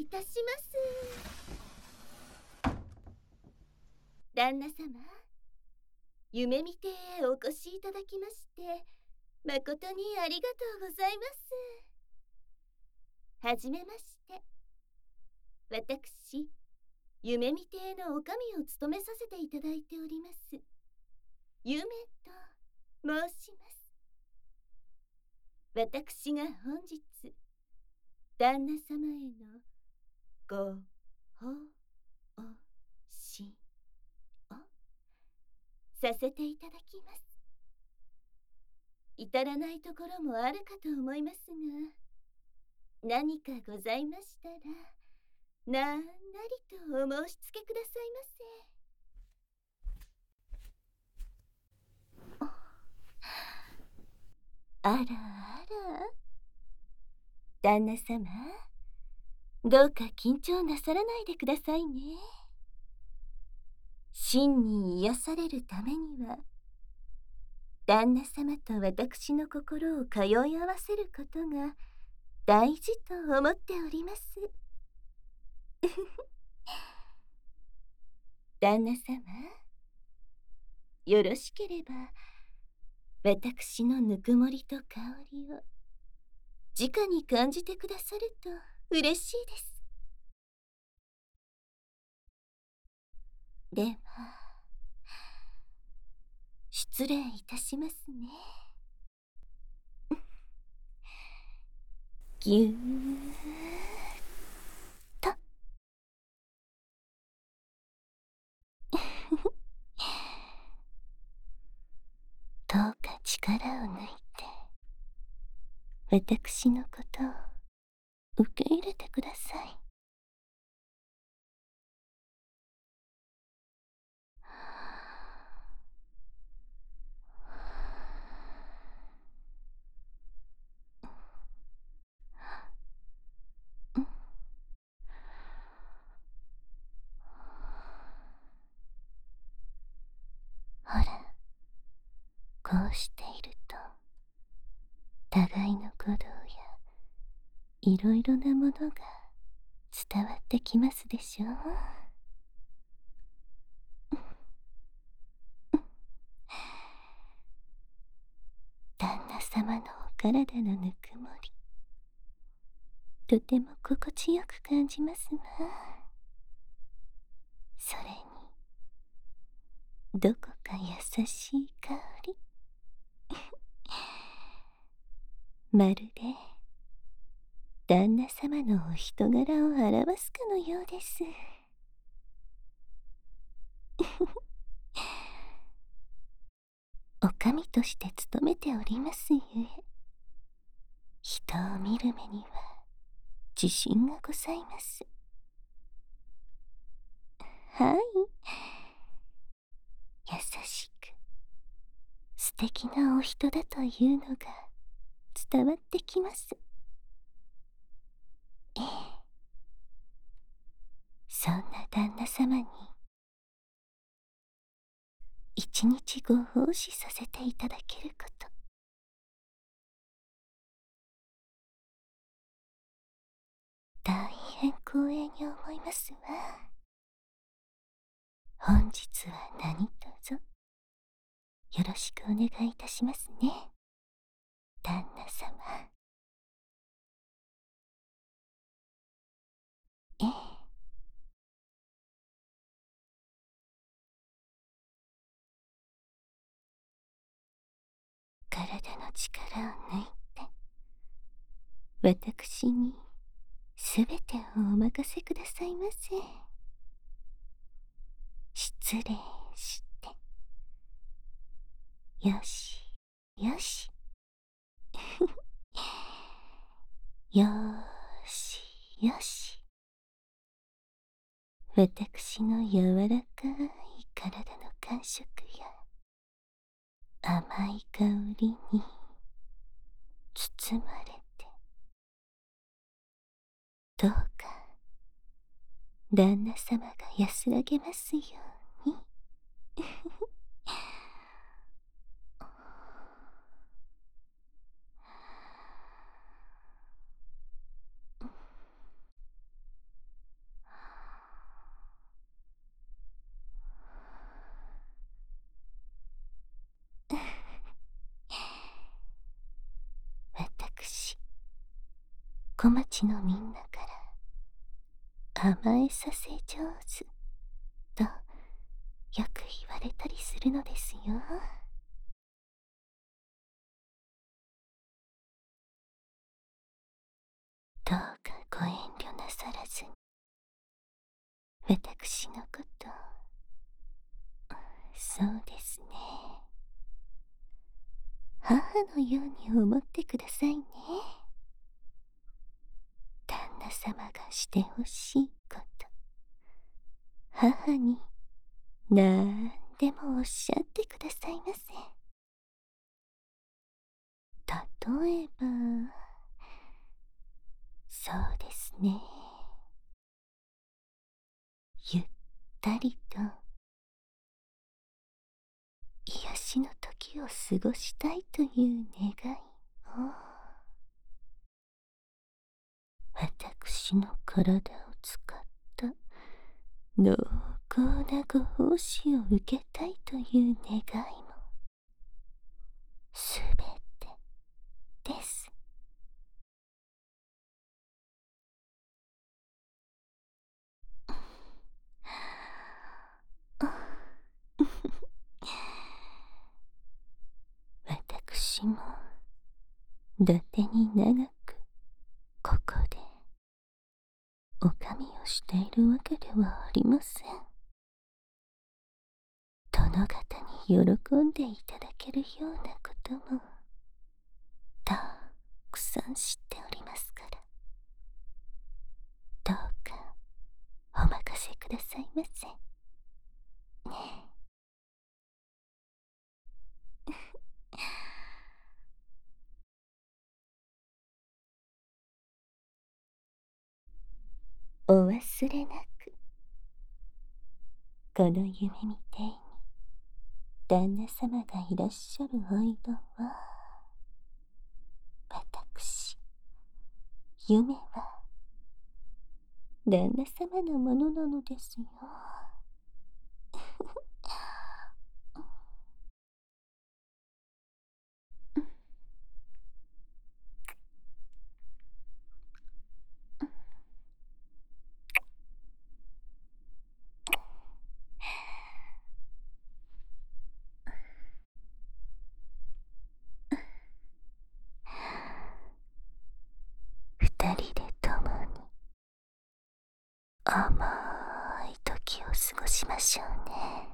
いたします。旦那様、夢見亭へお越しいただきまして誠にありがとうございます。はじめまして。私、夢見亭の女将を務めさせていただいております夢と申します。私が本日旦那様へのご奉仕をさせていただきます。至らないところもあるかと思いますが、何かございましたらなんなりとお申し付けくださいませ。あらあら、旦那様、どうか緊張なさらないでくださいね。真に癒されるためには、旦那様と私の心を通い合わせることが大事と思っております。旦那様、よろしければ私のぬくもりと香りを直に感じてくださると嬉しいです。では失礼いたしますね。ぎゅーっとどうか力を抜いて私のことを受け入れてください。ほら、こうしていると互いの鼓動やいろいろなものが伝わってきますでしょう。旦那様のお体のぬくもり、とても心地よく感じますわ。それにどこか優しい香りまるで旦那様のお人柄を表すかのようです。お上として務めておりますゆえ、人を見る目には自信がございます。はい、優しく素敵なお人だというのが伝わってきます。ええ、そんな旦那様に一日ご奉仕させていただけること大変光栄に思いますわ。本日は何卒よろしくお願いいたしますね、旦那様。ええ、体の力を抜いて私にすべてをお任せくださいませ。失礼して、よしよしよーしよし。私の柔らかい体の感触や甘い香りに包まれて、どうか旦那様が安らげますように。 小町のみんなから甘えさせ上手とよく言われたりするのですよ。どうかご遠慮なさらずに、私のこと、そうですね、母のように思ってくださいね。旦那様がしてほしいこと、母になんでもおっしゃってくださいませ。例えば、そうですね、ゆったりと癒しの時を過ごしたいという願いを、私の体を使った濃厚なご奉仕を受けたいという願いもすべてです。私も伊達に長くここでおかみをしているわけではありません。殿方に喜んでいただけるようなこともたくさん知っておりますから、どうかお任せくださいませね。お忘れなく、この夢みてえに旦那様がいらっしゃる間は、私、夢は旦那様のものなのですよ。二人で共に甘い時を過ごしましょうね。